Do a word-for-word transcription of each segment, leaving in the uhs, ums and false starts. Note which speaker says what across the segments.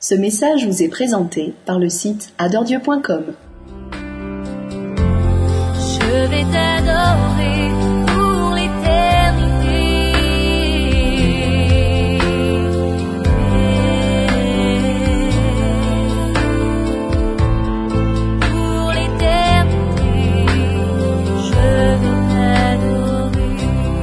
Speaker 1: Ce message vous est présenté par le site adoredieu point com.
Speaker 2: Je vais t'adorer pour l'éternité. Pour l'éternité, je vais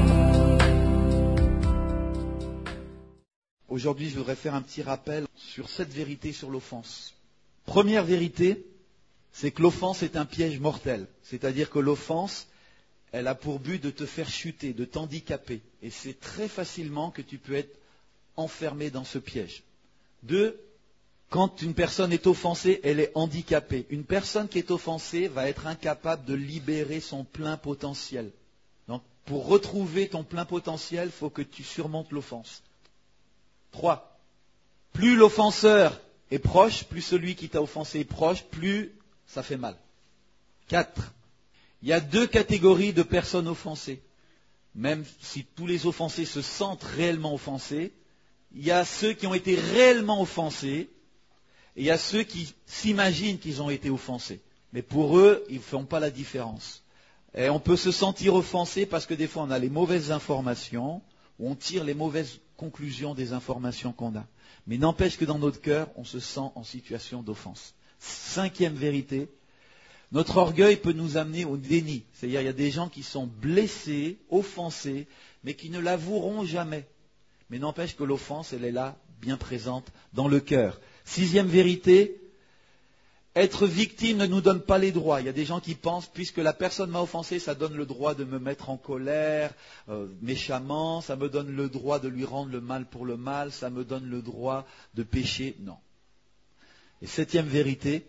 Speaker 2: t'adorer.
Speaker 3: Aujourd'hui, je voudrais faire un petit rappel sur cette vérité sur l'offense. Première vérité, c'est que l'offense est un piège mortel. C'est-à-dire que l'offense, elle a pour but de te faire chuter, de t'handicaper. Et c'est très facilement que tu peux être enfermé dans ce piège. Deux, quand une personne est offensée, elle est handicapée. Une personne qui est offensée va être incapable de libérer son plein potentiel. Donc, pour retrouver ton plein potentiel, il faut que tu surmontes l'offense. Trois, plus l'offenseur est proche, plus celui qui t'a offensé est proche, plus ça fait mal. Quatre, il y a deux catégories de personnes offensées. Même si tous les offensés se sentent réellement offensés, il y a ceux qui ont été réellement offensés et il y a ceux qui s'imaginent qu'ils ont été offensés. Mais pour eux, ils ne font pas la différence. Et on peut se sentir offensé parce que des fois on a les mauvaises informations, ou on tire les mauvaises conclusions des informations qu'on a. Mais n'empêche que dans notre cœur, on se sent en situation d'offense. Cinquième vérité, notre orgueil peut nous amener au déni. C'est-à-dire, il y a des gens qui sont blessés, offensés, mais qui ne l'avoueront jamais. Mais n'empêche que l'offense, elle est là, bien présente, dans le cœur. Sixième vérité, être victime ne nous donne pas les droits. Il y a des gens qui pensent, puisque la personne m'a offensé, ça donne le droit de me mettre en colère, euh, méchamment, ça me donne le droit de lui rendre le mal pour le mal, ça me donne le droit de pécher. Non. Et septième vérité,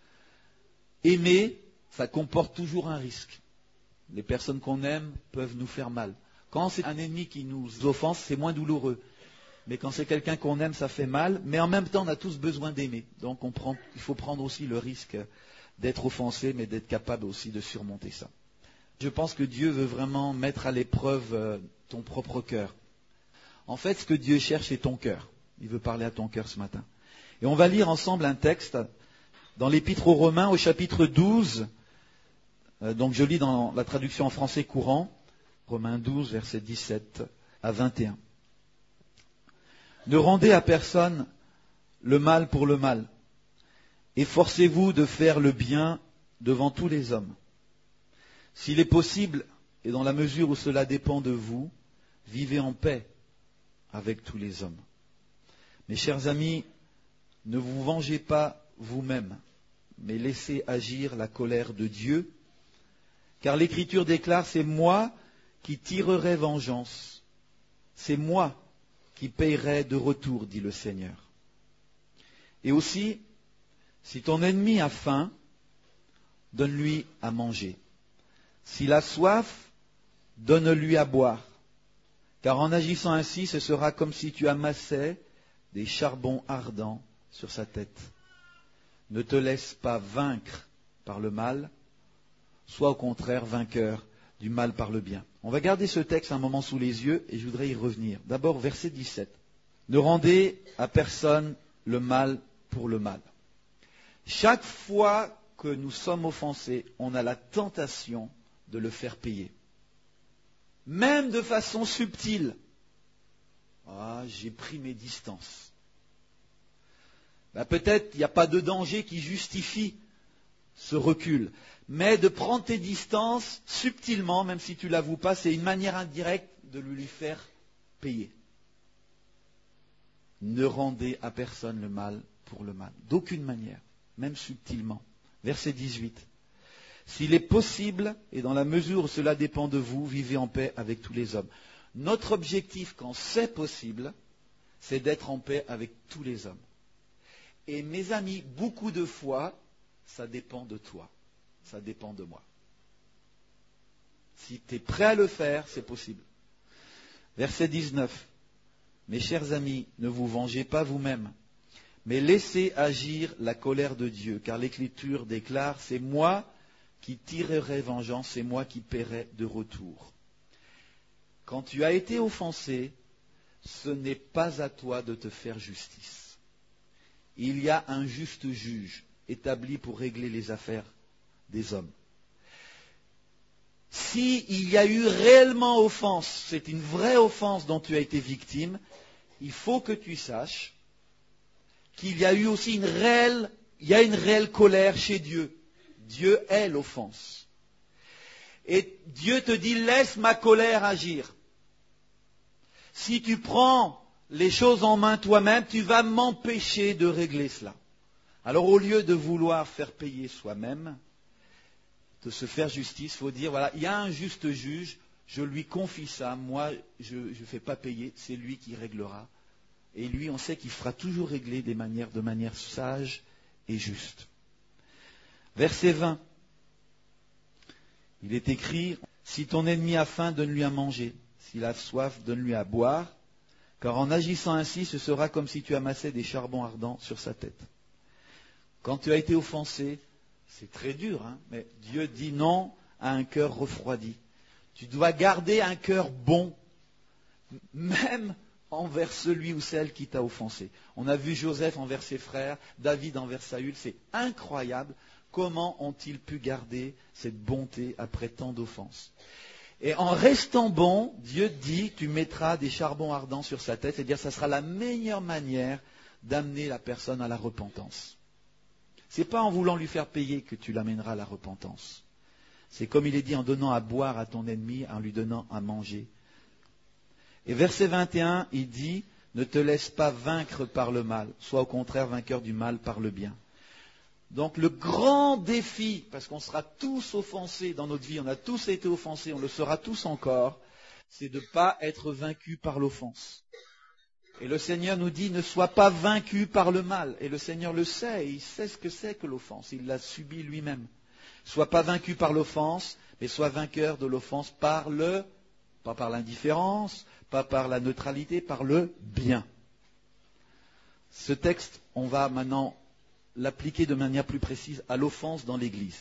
Speaker 3: aimer, ça comporte toujours un risque. Les personnes qu'on aime peuvent nous faire mal. Quand c'est un ennemi qui nous offense, c'est moins douloureux. Mais quand c'est quelqu'un qu'on aime, ça fait mal. Mais en même temps, on a tous besoin d'aimer. Donc on prend, il faut prendre aussi le risque d'être offensé, mais d'être capable aussi de surmonter ça. Je pense que Dieu veut vraiment mettre à l'épreuve ton propre cœur. En fait, ce que Dieu cherche, c'est ton cœur. Il veut parler à ton cœur ce matin. Et on va lire ensemble un texte dans l'Épître aux Romains, au chapitre douze. Donc je lis dans la traduction en français courant, Romains douze, versets dix-sept à vingt et un. Ne rendez à personne le mal pour le mal. Efforcez-vous de faire le bien devant tous les hommes. S'il est possible, et dans la mesure où cela dépend de vous, vivez en paix avec tous les hommes. Mes chers amis, ne vous vengez pas vous-même, mais laissez agir la colère de Dieu, car l'Écriture déclare, c'est moi qui tirerai vengeance. C'est moi qui payerai de retour, dit le Seigneur. Et aussi, si ton ennemi a faim, donne-lui à manger. S'il a soif, donne-lui à boire. Car en agissant ainsi, ce sera comme si tu amassais des charbons ardents sur sa tête. Ne te laisse pas vaincre par le mal, sois au contraire vainqueur du mal par le bien. On va garder ce texte un moment sous les yeux et je voudrais y revenir. D'abord, verset dix-sept. Ne rendez à personne le mal pour le mal. Chaque fois que nous sommes offensés, on a la tentation de le faire payer. Même de façon subtile. Ah, j'ai pris mes distances. Ben, peut-être il n'y a pas de danger qui justifie ce recul. Mais de prendre tes distances subtilement, même si tu ne l'avoues pas, c'est une manière indirecte de lui faire payer. Ne rendez à personne le mal pour le mal. D'aucune manière, même subtilement. Verset dix-huit. S'il est possible, et dans la mesure où cela dépend de vous, vivez en paix avec tous les hommes. Notre objectif, quand c'est possible, c'est d'être en paix avec tous les hommes. Et mes amis, beaucoup de fois, ça dépend de toi. Ça dépend de moi. Si tu es prêt à le faire, c'est possible. Verset dix-neuf. Mes chers amis, ne vous vengez pas vous-même, mais laissez agir la colère de Dieu, car l'Écriture déclare, c'est moi qui tirerai vengeance, c'est moi qui paierai de retour. Quand tu as été offensé, ce n'est pas à toi de te faire justice. il y a un juste juge établi pour régler les affaires des hommes. S'il y a eu réellement offense, c'est une vraie offense dont tu as été victime, il faut que tu saches qu'il y a eu aussi une réelle, il y a une réelle colère chez Dieu. Dieu est l'offense. Et Dieu te dit, laisse ma colère agir. Si tu prends les choses en main toi-même, tu vas m'empêcher de régler cela. Alors au lieu de vouloir faire payer soi-même, de se faire justice, il faut dire, voilà, il y a un juste juge, je lui confie ça, moi je ne fais pas payer, c'est lui qui réglera. Et lui, on sait qu'il fera toujours régler des manières, de manière sage et juste. Verset vingt, il est écrit, si ton ennemi a faim, donne-lui à manger, s'il a soif, donne-lui à boire, car en agissant ainsi, ce sera comme si tu amassais des charbons ardents sur sa tête. Quand tu as été offensé, c'est très dur, hein, mais Dieu dit non à un cœur refroidi. Tu dois garder un cœur bon, même envers celui ou celle qui t'a offensé. On a vu Joseph envers ses frères, David envers Saül. C'est incroyable comment ont-ils pu garder cette bonté après tant d'offenses. Et en restant bon, Dieu dit, tu mettras des charbons ardents sur sa tête, c'est-à-dire ça sera la meilleure manière d'amener la personne à la repentance. Ce n'est pas en voulant lui faire payer que tu l'amèneras à la repentance. C'est comme il est dit, en donnant à boire à ton ennemi, en lui donnant à manger. Et verset vingt et un, il dit, ne te laisse pas vaincre par le mal, sois au contraire vainqueur du mal par le bien. Donc le grand défi, parce qu'on sera tous offensés dans notre vie, on a tous été offensés, on le sera tous encore, c'est de ne pas être vaincu par l'offense. Et le Seigneur nous dit, ne sois pas vaincu par le mal. Et le Seigneur le sait, il sait ce que c'est que l'offense, il l'a subi lui-même. Sois pas vaincu par l'offense, mais sois vainqueur de l'offense par le, pas par l'indifférence, pas par la neutralité, par le bien. Ce texte, on va maintenant l'appliquer de manière plus précise à l'offense dans l'Église.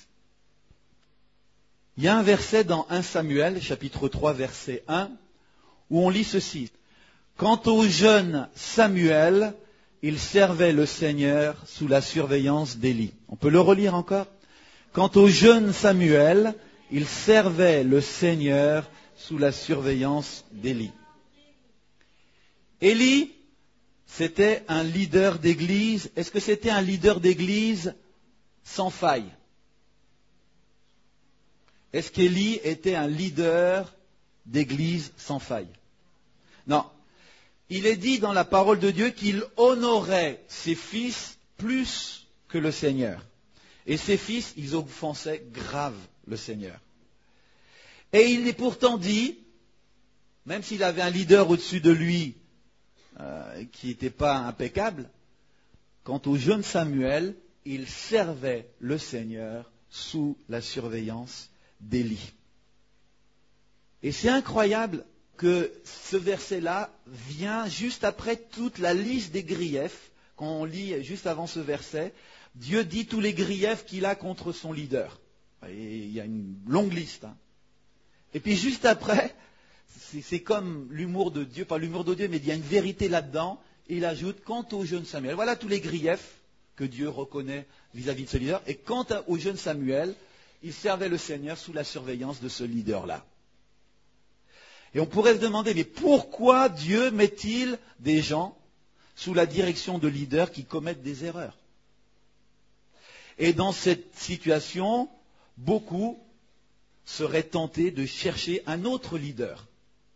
Speaker 3: Il y a un verset dans premier Samuel, chapitre trois, verset un, où on lit ceci. Quant au jeune Samuel, il servait le Seigneur sous la surveillance d'Élie. On peut le relire encore? Quant au jeune Samuel, il servait le Seigneur sous la surveillance d'Élie. Élie, c'était un leader d'église. Est-ce que c'était un leader d'église sans faille? Est-ce qu'Élie était un leader d'église sans faille? Non. Il est dit dans la parole de Dieu qu'il honorait ses fils plus que le Seigneur. Et ses fils, ils offensaient grave le Seigneur. Et il est pourtant dit, même s'il avait un leader au-dessus de lui euh, qui n'était pas impeccable, quant au jeune Samuel, il servait le Seigneur sous la surveillance d'Élie. Et c'est incroyable que ce verset-là vient juste après toute la liste des griefs. Quand on lit juste avant ce verset, Dieu dit tous les griefs qu'il a contre son leader. Et il y a une longue liste. Hein. Et puis juste après, c'est, c'est comme l'humour de Dieu, pas l'humour de Dieu, mais il y a une vérité là-dedans. Et il ajoute, quant au jeune Samuel, voilà tous les griefs que Dieu reconnaît vis-à-vis de ce leader. Et quant au jeune Samuel, il servait le Seigneur sous la surveillance de ce leader-là. Et on pourrait se demander, mais pourquoi Dieu met-il des gens sous la direction de leaders qui commettent des erreurs? Et dans cette situation, beaucoup seraient tentés de chercher un autre leader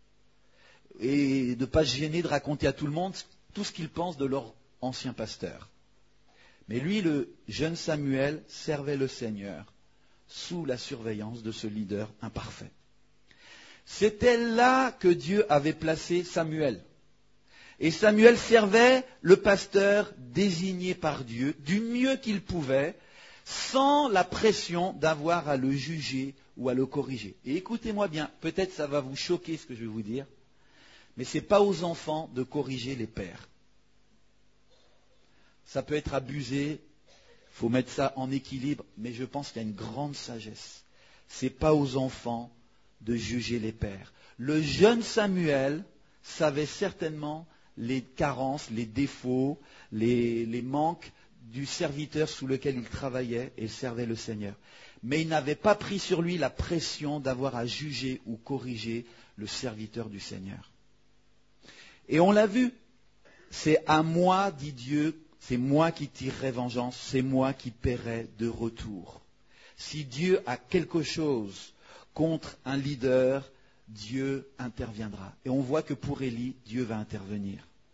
Speaker 3: et de ne pas se gêner de raconter à tout le monde tout ce qu'ils pensent de leur ancien pasteur. Mais lui, le jeune Samuel, servait le Seigneur sous la surveillance de ce leader imparfait. C'était là que Dieu avait placé Samuel. Et Samuel servait le pasteur désigné par Dieu du mieux qu'il pouvait, sans la pression d'avoir à le juger ou à le corriger. Et écoutez-moi bien, peut-être ça va vous choquer ce que je vais vous dire, mais ce n'est pas aux enfants de corriger les pères. Ça peut être abusé, il faut mettre ça en équilibre, mais je pense qu'il y a une grande sagesse. Ce n'est pas aux enfants de juger les pères. Le jeune Samuel savait certainement les carences, les défauts, les, les manques du serviteur sous lequel il travaillait et servait le Seigneur. Mais il n'avait pas pris sur lui la pression d'avoir à juger ou corriger le serviteur du Seigneur. Et on l'a vu, c'est à moi, dit Dieu, c'est moi qui tirerai vengeance, c'est moi qui paierai de retour. Si Dieu a quelque chose contre un leader, Dieu interviendra. Et on voit que pour Élie, Dieu va intervenir.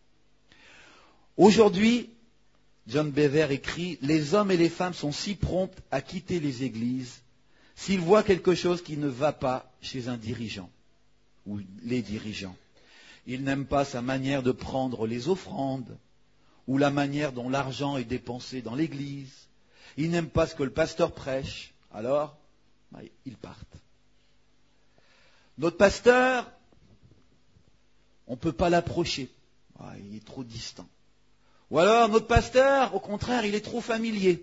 Speaker 3: Aujourd'hui, John Bever écrit « Les hommes et les femmes sont si prompts à quitter les églises s'ils voient quelque chose qui ne va pas chez un dirigeant ou les dirigeants. Ils n'aiment pas sa manière de prendre les offrandes ou la manière dont l'argent est dépensé dans l'église. Ils n'aiment pas ce que le pasteur prêche. Alors, bah, ils partent. Notre pasteur, on ne peut pas l'approcher. Ah, il est trop distant. Ou alors, notre pasteur, au contraire, il est trop familier.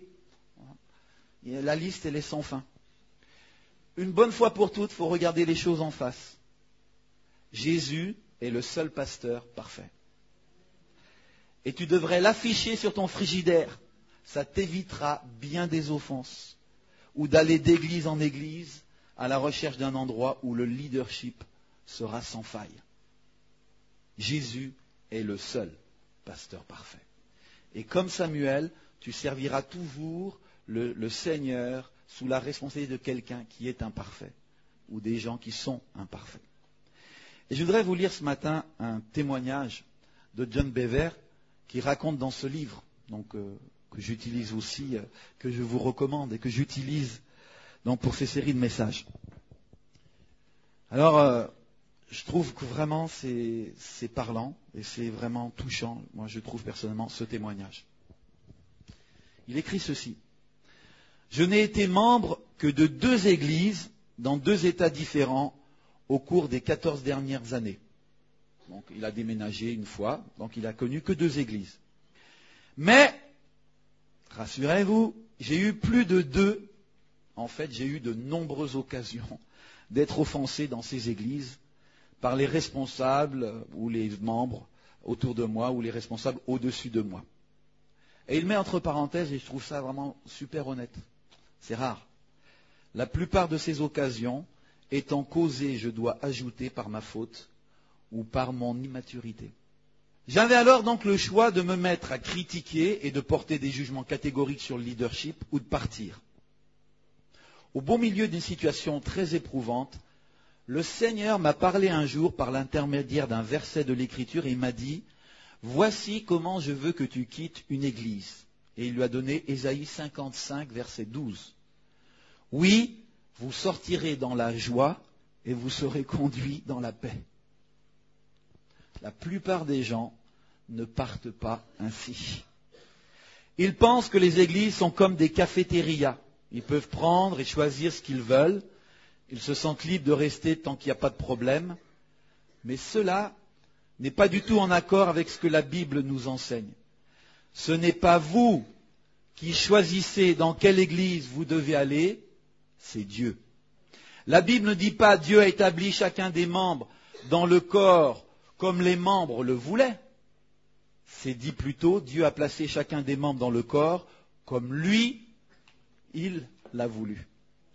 Speaker 3: La liste, elle est sans fin. Une bonne fois pour toutes, il faut regarder les choses en face. Jésus est le seul pasteur parfait. Et tu devrais l'afficher sur ton frigidaire. Ça t'évitera bien des offenses. Ou d'aller d'église en église à la recherche d'un endroit où le leadership sera sans faille. Jésus est le seul pasteur parfait. Et comme Samuel, tu serviras toujours le, le Seigneur sous la responsabilité de quelqu'un qui est imparfait, ou des gens qui sont imparfaits. Et je voudrais vous lire ce matin un témoignage de John Bever qui raconte dans ce livre, donc, euh, que j'utilise aussi, euh, que je vous recommande et que j'utilise donc, pour ces séries de messages. Alors, euh, je trouve que vraiment c'est, c'est parlant et c'est vraiment touchant, moi je trouve personnellement, ce témoignage. Il écrit ceci. « Je n'ai été membre que de deux églises dans deux États différents au cours des quatorze dernières années. » Donc il a déménagé une fois, donc il a connu que deux églises. Mais, rassurez-vous, j'ai eu plus de deux, en fait j'ai eu de nombreuses occasions d'être offensé dans ces églises par les responsables ou les membres autour de moi ou les responsables au-dessus de moi. Et il met entre parenthèses, et je trouve ça vraiment super honnête, c'est rare. La plupart de ces occasions étant causées, je dois ajouter, par ma faute ou par mon immaturité. J'avais alors donc le choix de me mettre à critiquer et de porter des jugements catégoriques sur le leadership ou de partir. Au beau milieu d'une situation très éprouvante, le Seigneur m'a parlé un jour par l'intermédiaire d'un verset de l'Écriture et il m'a dit « Voici comment je veux que tu quittes une église. » Et il lui a donné Ésaïe cinquante-cinq, verset douze. « Oui, vous sortirez dans la joie et vous serez conduits dans la paix. » La plupart des gens ne partent pas ainsi. Ils pensent que les églises sont comme des cafétérias. Ils peuvent prendre et choisir ce qu'ils veulent. Ils se sentent libres de rester tant qu'il n'y a pas de problème. Mais cela n'est pas du tout en accord avec ce que la Bible nous enseigne. Ce n'est pas vous qui choisissez dans quelle église vous devez aller, c'est Dieu. La Bible ne dit pas Dieu a établi chacun des membres dans le corps comme les membres le voulaient. C'est dit plutôt Dieu a placé chacun des membres dans le corps comme lui, il l'a voulu.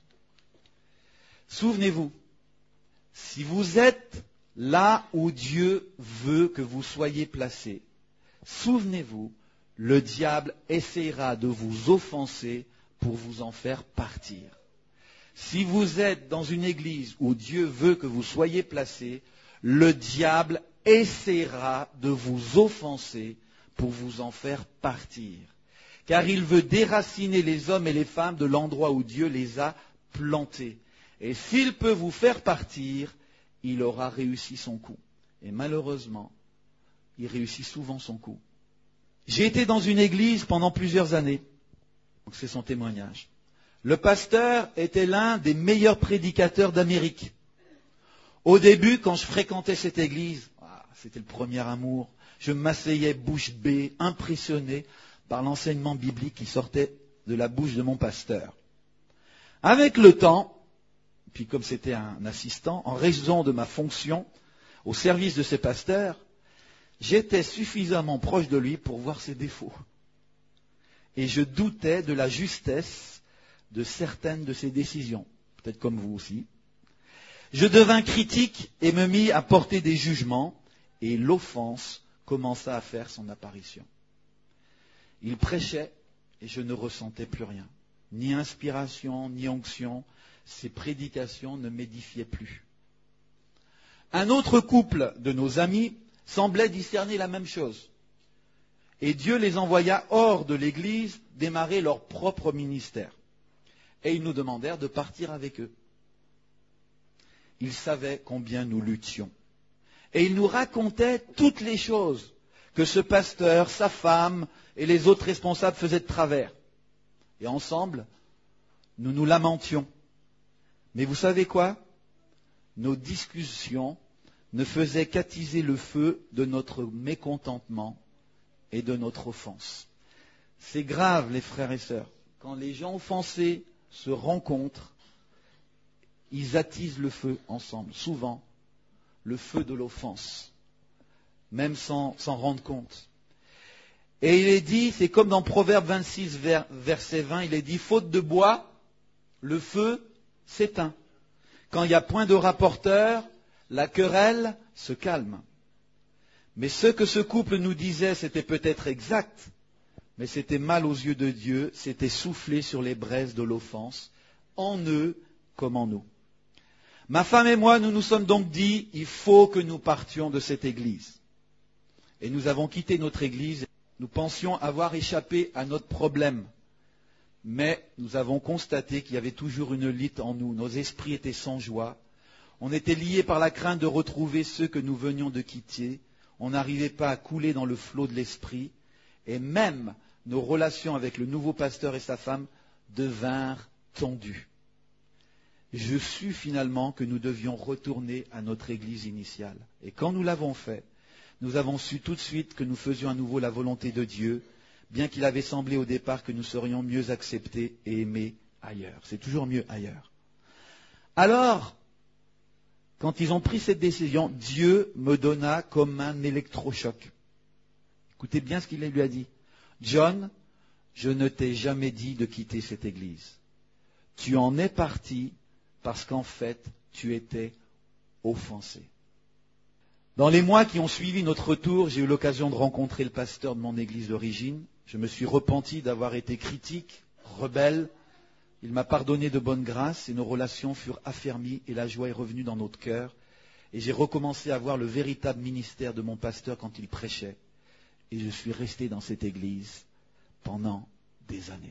Speaker 3: Souvenez-vous, si vous êtes là où Dieu veut que vous soyez placés, souvenez-vous, le diable essaiera de vous offenser pour vous en faire partir. Si vous êtes dans une église où Dieu veut que vous soyez placés, le diable essaiera de vous offenser pour vous en faire partir. Car il veut déraciner les hommes et les femmes de l'endroit où Dieu les a plantés. Et s'il peut vous faire partir, il aura réussi son coup. Et malheureusement, il réussit souvent son coup. J'ai été dans une église pendant plusieurs années. Donc c'est son témoignage. Le pasteur était l'un des meilleurs prédicateurs d'Amérique. Au début, quand je fréquentais cette église, c'était le premier amour, je m'asseyais bouche bée, impressionné par l'enseignement biblique qui sortait de la bouche de mon pasteur. Avec le temps, puis comme c'était un assistant, en raison de ma fonction au service de ces pasteurs, j'étais suffisamment proche de lui pour voir ses défauts. Et je doutais de la justesse de certaines de ses décisions, peut-être comme vous aussi. Je devins critique et me mis à porter des jugements, et l'offense commença à faire son apparition. Il prêchait et je ne ressentais plus rien, ni inspiration, ni onction. Ses prédications ne m'édifiaient plus. Un autre couple de nos amis semblait discerner la même chose. Et Dieu les envoya hors de l'Église démarrer leur propre ministère. Et ils nous demandèrent de partir avec eux. Ils savaient combien nous luttions. Et ils nous racontaient toutes les choses que ce pasteur, sa femme et les autres responsables faisaient de travers. Et ensemble, nous nous lamentions. Mais vous savez quoi ? Nos discussions ne faisaient qu'attiser le feu de notre mécontentement et de notre offense. C'est grave, les frères et sœurs. Quand les gens offensés se rencontrent, ils attisent le feu ensemble. Souvent, le feu de l'offense, même sans s'en rendre compte. Et il est dit, c'est comme dans Proverbe vingt-six, verset vingt, il est dit, faute de bois, le feu s'éteint. Quand il n'y a point de rapporteur, la querelle se calme. Mais ce que ce couple nous disait, c'était peut-être exact, mais c'était mal aux yeux de Dieu, c'était souffler sur les braises de l'offense, en eux comme en nous. Ma femme et moi, nous nous sommes donc dit, il faut que nous partions de cette église. Et nous avons quitté notre église, nous pensions avoir échappé à notre problème. Mais nous avons constaté qu'il y avait toujours une lutte en nous. Nos esprits étaient sans joie. On était liés par la crainte de retrouver ceux que nous venions de quitter. On n'arrivait pas à couler dans le flot de l'esprit. Et même nos relations avec le nouveau pasteur et sa femme devinrent tendues. Je sus finalement que nous devions retourner à notre église initiale. Et quand nous l'avons fait, nous avons su tout de suite que nous faisions à nouveau la volonté de Dieu, bien qu'il avait semblé au départ que nous serions mieux acceptés et aimés ailleurs. C'est toujours mieux ailleurs. Alors, quand ils ont pris cette décision, Dieu me donna comme un électrochoc. Écoutez bien ce qu'il lui a dit. John, je ne t'ai jamais dit de quitter cette église. Tu en es parti parce qu'en fait, tu étais offensé. Dans les mois qui ont suivi notre retour, j'ai eu l'occasion de rencontrer le pasteur de mon église d'origine. Je me suis repenti d'avoir été critique, rebelle. Il m'a pardonné de bonne grâce et nos relations furent affermies et la joie est revenue dans notre cœur. Et j'ai recommencé à voir le véritable ministère de mon pasteur quand il prêchait. Et je suis resté dans cette église pendant des années.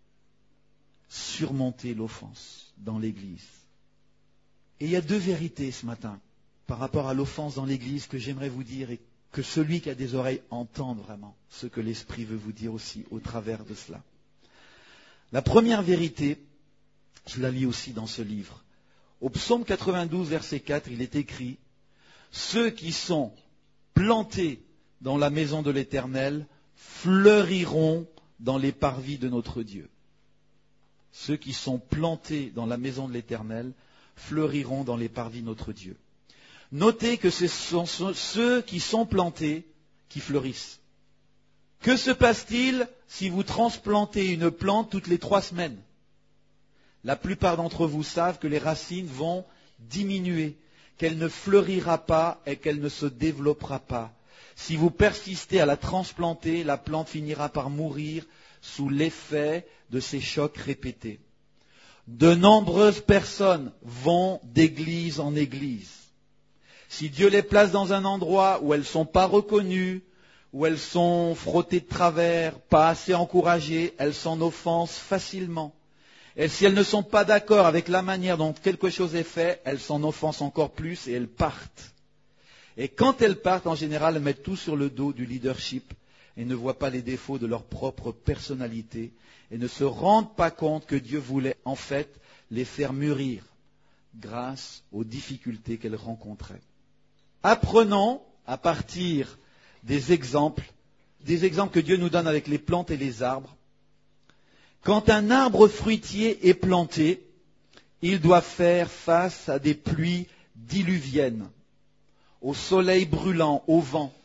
Speaker 3: Surmonter l'offense dans l'église. Et il y a deux vérités ce matin par rapport à l'offense dans l'église que j'aimerais vous dire et que celui qui a des oreilles entende vraiment ce que l'Esprit veut vous dire aussi au travers de cela. La première vérité, je la lis aussi dans ce livre. Au psaume quatre-vingt-douze, verset quatre, il est écrit « Ceux qui sont plantés dans la maison de l'Éternel fleuriront dans les parvis de notre Dieu. » Ceux qui sont plantés dans la maison de l'Éternel fleuriront dans les parvis de notre Dieu. Notez que ce sont ceux qui sont plantés qui fleurissent. Que se passe-t-il si vous transplantez une plante toutes les trois semaines ? La plupart d'entre vous savent que les racines vont diminuer, qu'elle ne fleurira pas et qu'elle ne se développera pas. Si vous persistez à la transplanter, la plante finira par mourir sous l'effet de ces chocs répétés. De nombreuses personnes vont d'église en église. Si Dieu les place dans un endroit où elles ne sont pas reconnues, où elles sont frottées de travers, pas assez encouragées, elles s'en offensent facilement. Et si elles ne sont pas d'accord avec la manière dont quelque chose est fait, elles s'en offensent encore plus et elles partent. Et quand elles partent, en général, elles mettent tout sur le dos du leadership et ne voient pas les défauts de leur propre personnalité et ne se rendent pas compte que Dieu voulait en fait les faire mûrir grâce aux difficultés qu'elles rencontraient. Apprenons à partir des exemples, des exemples que Dieu nous donne avec les plantes et les arbres. Quand un arbre fruitier est planté, il doit faire face à des pluies diluviennes, au soleil brûlant, au vent.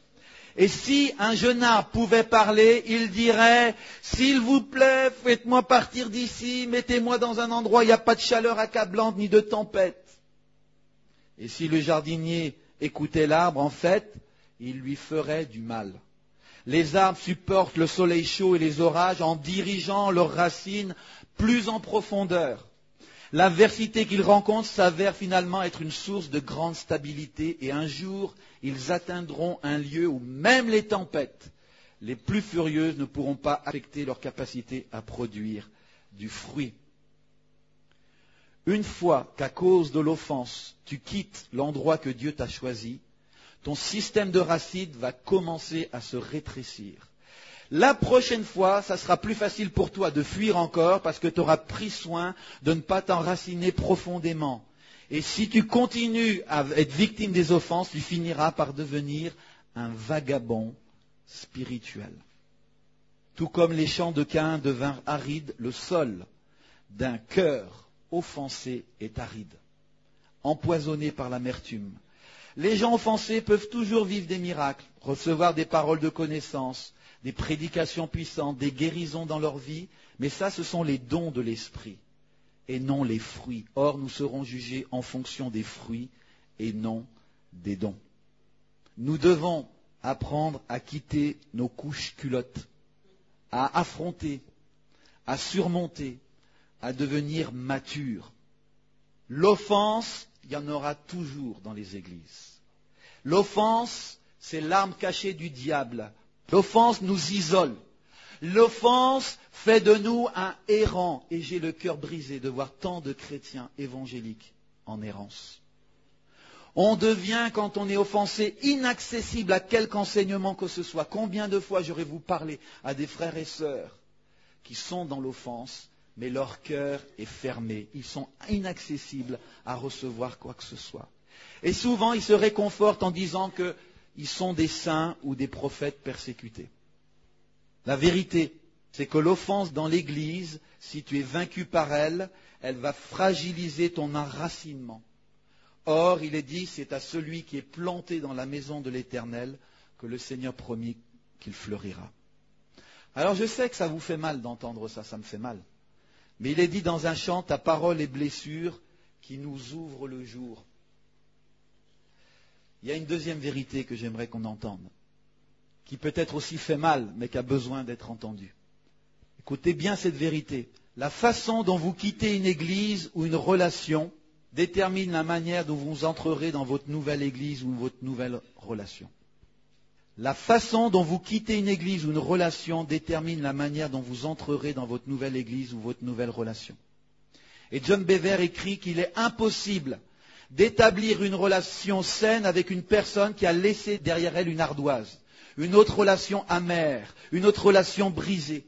Speaker 3: Et si un jeune arbre pouvait parler, il dirait « S'il vous plaît, faites-moi partir d'ici, mettez-moi dans un endroit où il n'y a pas de chaleur accablante ni de tempête. » Et si le jardinier écoutait l'arbre, en fait, il lui ferait du mal. Les arbres supportent le soleil chaud et les orages en dirigeant leurs racines plus en profondeur. L'adversité qu'ils rencontrent s'avère finalement être une source de grande stabilité et un jour, ils atteindront un lieu où même les tempêtes les plus furieuses ne pourront pas affecter leur capacité à produire du fruit. Une fois qu'à cause de l'offense, tu quittes l'endroit que Dieu t'a choisi, ton système de racines va commencer à se rétrécir. La prochaine fois, ça sera plus facile pour toi de fuir encore parce que tu auras pris soin de ne pas t'enraciner profondément. Et si tu continues à être victime des offenses, tu finiras par devenir un vagabond spirituel. Tout comme les champs de Caïn devinrent arides, le sol d'un cœur offensé est aride, empoisonné par l'amertume. Les gens offensés peuvent toujours vivre des miracles, recevoir des paroles de connaissance, des prédications puissantes, des guérisons dans leur vie, mais ça, ce sont les dons de l'esprit et non les fruits. Or, nous serons jugés en fonction des fruits et non des dons. Nous devons apprendre à quitter nos couches culottes, à affronter, à surmonter, à devenir matures. L'offense, il y en aura toujours dans les églises. L'offense, c'est l'arme cachée du diable. L'offense nous isole. L'offense fait de nous un errant. Et j'ai le cœur brisé de voir tant de chrétiens évangéliques en errance. On devient, quand on est offensé, inaccessible à quelque enseignement que ce soit. Combien de fois j'aurais vous parlé à des frères et sœurs qui sont dans l'offense, mais leur cœur est fermé. Ils sont inaccessibles à recevoir quoi que ce soit. Et souvent, ils se réconfortent en disant qu'ils sont des saints ou des prophètes persécutés. La vérité, c'est que l'offense dans l'Église, si tu es vaincu par elle, elle va fragiliser ton enracinement. Or, il est dit, c'est à celui qui est planté dans la maison de l'Éternel que le Seigneur promet qu'il fleurira. Alors, je sais que ça vous fait mal d'entendre ça, ça me fait mal. Mais il est dit dans un chant, ta parole est blessure qui nous ouvre le jour. Il y a une deuxième vérité que j'aimerais qu'on entende, qui peut-être aussi fait mal, mais qui a besoin d'être entendue. Écoutez bien cette vérité. La façon dont vous quittez une église ou une relation détermine la manière dont vous entrerez dans votre nouvelle église ou votre nouvelle relation. La façon dont vous quittez une église ou une relation détermine la manière dont vous entrerez dans votre nouvelle église ou votre nouvelle relation. Et John Bever écrit qu'il est impossible d'établir une relation saine avec une personne qui a laissé derrière elle une ardoise, une autre relation amère, une autre relation brisée.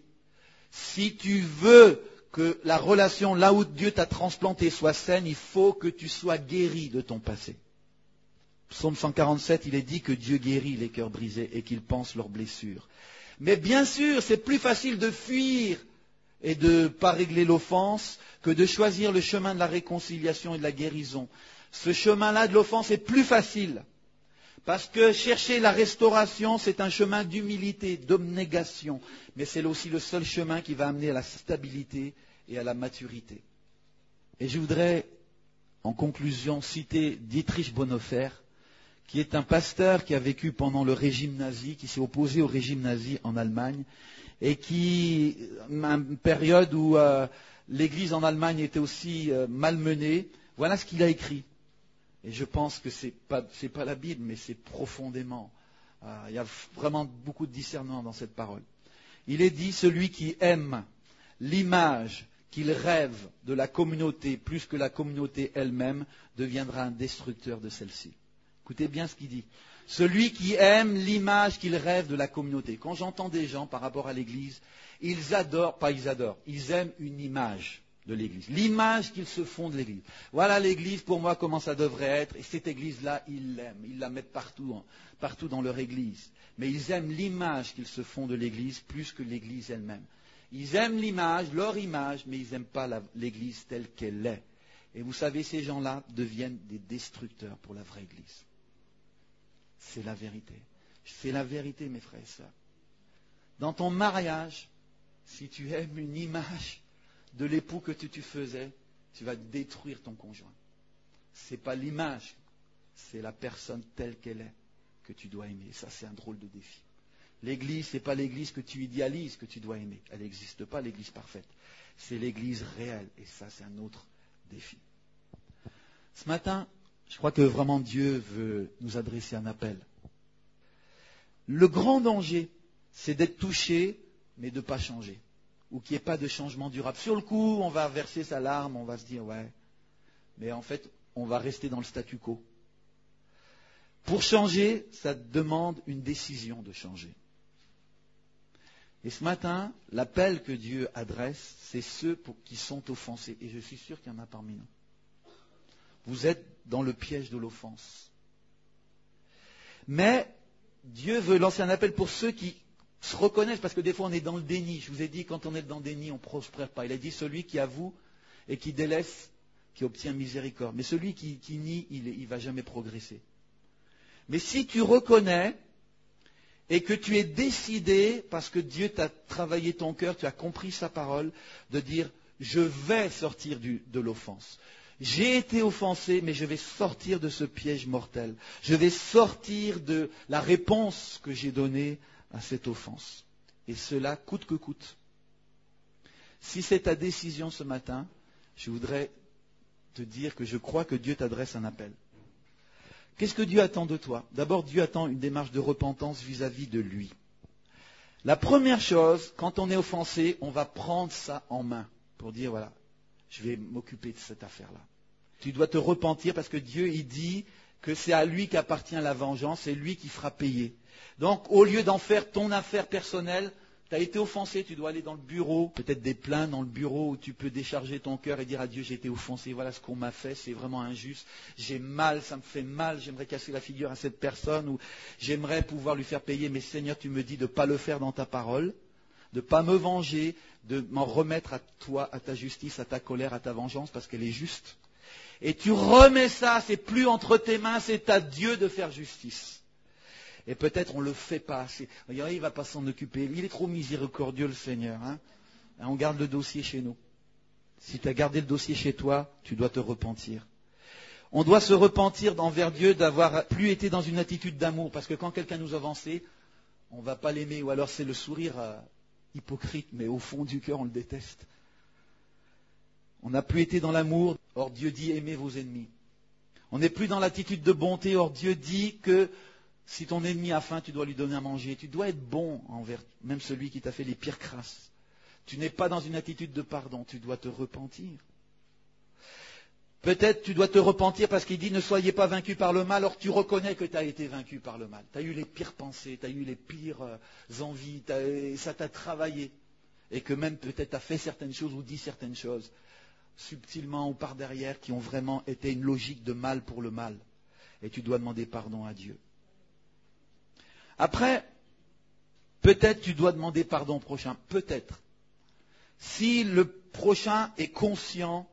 Speaker 3: Si tu veux que la relation là où Dieu t'a transplanté soit saine, il faut que tu sois guéri de ton passé. Psaume cent quarante-sept, il est dit que Dieu guérit les cœurs brisés et qu'il pense leurs blessures. Mais bien sûr, c'est plus facile de fuir et de ne pas régler l'offense que de choisir le chemin de la réconciliation et de la guérison. Ce chemin-là de l'offense est plus facile. Parce que chercher la restauration, c'est un chemin d'humilité, d'abnégation. Mais c'est aussi le seul chemin qui va amener à la stabilité et à la maturité. Et je voudrais, en conclusion, citer Dietrich Bonhoeffer, qui est un pasteur qui a vécu pendant le régime nazi, qui s'est opposé au régime nazi en Allemagne, et qui, à une période où euh, l'Église en Allemagne était aussi euh, malmenée, voilà ce qu'il a écrit. Et je pense que ce n'est pas, c'est pas la Bible, mais c'est profondément. Euh, il y a vraiment beaucoup de discernement dans cette parole. Il est dit, celui qui aime l'image qu'il rêve de la communauté plus que la communauté elle-même deviendra un destructeur de celle-ci. Écoutez bien ce qu'il dit. Celui qui aime l'image qu'il rêve de la communauté. Quand j'entends des gens par rapport à l'Église, ils adorent, pas ils adorent, ils aiment une image de l'Église. L'image qu'ils se font de l'Église. Voilà l'Église pour moi comment ça devrait être. Et cette Église-là, ils l'aiment. Ils la mettent partout, partout dans leur Église. Mais ils aiment l'image qu'ils se font de l'Église plus que l'Église elle-même. Ils aiment l'image, leur image, mais ils n'aiment pas la, l'Église telle qu'elle est. Et vous savez, ces gens-là deviennent des destructeurs pour la vraie Église. C'est la vérité. C'est la vérité, mes frères et sœurs. Dans ton mariage, si tu aimes une image de l'époux que tu, tu faisais, tu vas détruire ton conjoint. Ce n'est pas l'image, c'est la personne telle qu'elle est que tu dois aimer. Ça, c'est un drôle de défi. L'église, ce n'est pas l'église que tu idéalises que tu dois aimer. Elle n'existe pas, l'église parfaite. C'est l'église réelle. Et ça, c'est un autre défi. Ce matin, je crois que vraiment Dieu veut nous adresser un appel. Le grand danger, c'est d'être touché, mais de ne pas changer. Ou qu'il n'y ait pas de changement durable. Sur le coup, on va verser sa larme, on va se dire, ouais. Mais en fait, on va rester dans le statu quo. Pour changer, ça demande une décision de changer. Et ce matin, l'appel que Dieu adresse, c'est ceux pour, qui sont offensés. Et je suis sûr qu'il y en a parmi nous. Vous êtes dans le piège de l'offense. Mais Dieu veut lancer un appel pour ceux qui se reconnaissent, parce que des fois on est dans le déni. Je vous ai dit, quand on est dans le déni, on ne prospère pas. Il a dit, celui qui avoue et qui délaisse, qui obtient miséricorde. Mais celui qui, qui nie, il ne va jamais progresser. Mais si tu reconnais et que tu es décidé, parce que Dieu t'a travaillé ton cœur, tu as compris sa parole, de dire, je vais sortir du, de l'offense. J'ai été offensé, mais je vais sortir de ce piège mortel. Je vais sortir de la réponse que j'ai donnée à cette offense. Et cela coûte que coûte. Si c'est ta décision ce matin, je voudrais te dire que je crois que Dieu t'adresse un appel. Qu'est-ce que Dieu attend de toi? D'abord, Dieu attend une démarche de repentance vis-à-vis de lui. La première chose, quand on est offensé, on va prendre ça en main pour dire, voilà, je vais m'occuper de cette affaire-là. Tu dois te repentir parce que Dieu, il dit que c'est à lui qu'appartient la vengeance, c'est lui qui fera payer. Donc, au lieu d'en faire ton affaire personnelle, tu as été offensé, tu dois aller dans le bureau, peut-être des plaintes dans le bureau où tu peux décharger ton cœur et dire à Dieu, j'ai été offensé, voilà ce qu'on m'a fait, c'est vraiment injuste, j'ai mal, ça me fait mal, j'aimerais casser la figure à cette personne, ou j'aimerais pouvoir lui faire payer, mais Seigneur, tu me dis de ne pas le faire dans ta parole, de ne pas me venger, de m'en remettre à toi, à ta justice, à ta colère, à ta vengeance, parce qu'elle est juste. Et tu remets ça, c'est plus entre tes mains, c'est à Dieu de faire justice. Et peut-être on ne le fait pas assez. Regardez, il ne va pas s'en occuper. Il est trop miséricordieux, le Seigneur. Hein. On garde le dossier chez nous. Si tu as gardé le dossier chez toi, tu dois te repentir. On doit se repentir envers Dieu d'avoir plus été dans une attitude d'amour. Parce que quand quelqu'un nous a avancé, on ne va pas l'aimer. Ou alors c'est le sourire euh, hypocrite, mais au fond du cœur, on le déteste. On n'a plus été dans l'amour. Or Dieu dit, aimez vos ennemis. On n'est plus dans l'attitude de bonté. Or Dieu dit que si ton ennemi a faim, tu dois lui donner à manger. Tu dois être bon envers même celui qui t'a fait les pires crasses. Tu n'es pas dans une attitude de pardon. Tu dois te repentir. Peut-être tu dois te repentir parce qu'il dit ne soyez pas vaincus par le mal. Or tu reconnais que tu as été vaincu par le mal. Tu as eu les pires pensées, tu as eu les pires euh, envies, t'as, ça t'a travaillé. Et que même peut-être tu as fait certaines choses ou dit certaines choses, subtilement ou par derrière, qui ont vraiment été une logique de mal pour le mal. Et tu dois demander pardon à Dieu. Après, peut-être tu dois demander pardon au prochain. Peut-être. Si le prochain est conscient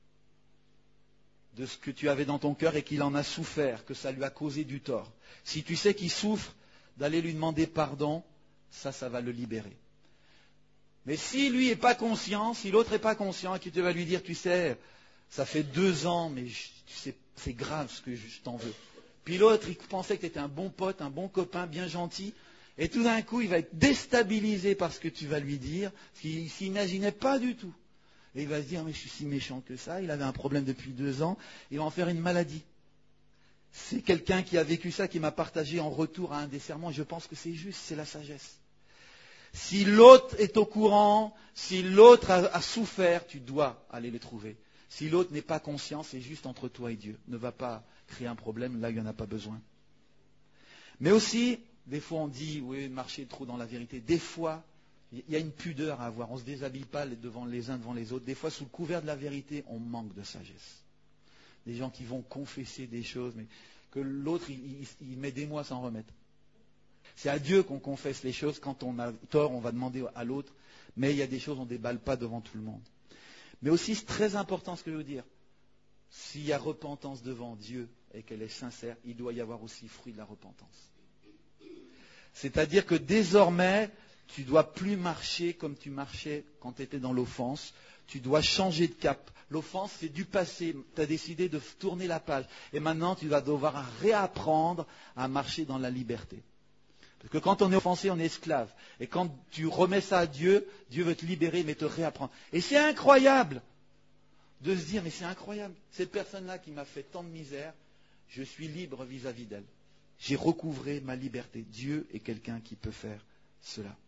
Speaker 3: de ce que tu avais dans ton cœur et qu'il en a souffert, que ça lui a causé du tort. Si tu sais qu'il souffre, d'aller lui demander pardon, ça, ça va le libérer. Mais si lui n'est pas conscient, si l'autre n'est pas conscient et que tu vas lui dire, tu sais, ça fait deux ans, mais je, tu sais, c'est grave ce que je, je t'en veux. Puis l'autre, il pensait que tu étais un bon pote, un bon copain, bien gentil. Et tout d'un coup, il va être déstabilisé par ce que tu vas lui dire, ce qu'il ne s'imaginait pas du tout. Et il va se dire, mais je suis si méchant que ça, il avait un problème depuis deux ans, il va en faire une maladie. C'est quelqu'un qui a vécu ça, qui m'a partagé en retour à un des serments, et je pense que c'est juste, c'est la sagesse. Si l'autre est au courant, si l'autre a, a souffert, tu dois aller le trouver. Si l'autre n'est pas conscient, c'est juste entre toi et Dieu. Ne va pas créer un problème là où il n'y en a pas besoin. Mais aussi, des fois on dit, oui, marcher trop dans la vérité. Des fois, il y a une pudeur à avoir. On ne se déshabille pas devant les uns devant les autres. Des fois, sous le couvert de la vérité, on manque de sagesse. Des gens qui vont confesser des choses, mais que l'autre, il, il, il met des mois à s'en remettre. C'est à Dieu qu'on confesse les choses. Quand on a tort, on va demander à l'autre. Mais il y a des choses, on ne déballe pas devant tout le monde. Mais aussi, c'est très important ce que je veux dire. S'il y a repentance devant Dieu et qu'elle est sincère, il doit y avoir aussi fruit de la repentance. C'est-à-dire que désormais, tu ne dois plus marcher comme tu marchais quand tu étais dans l'offense. Tu dois changer de cap. L'offense, c'est du passé. Tu as décidé de tourner la page. Et maintenant, tu vas devoir réapprendre à marcher dans la liberté. Parce que quand on est offensé, on est esclave. Et quand tu remets ça à Dieu, Dieu veut te libérer, mais te réapprendre. Et c'est incroyable de se dire, mais c'est incroyable. Cette personne-là qui m'a fait tant de misère, je suis libre vis-à-vis d'elle. J'ai recouvré ma liberté. Dieu est quelqu'un qui peut faire cela.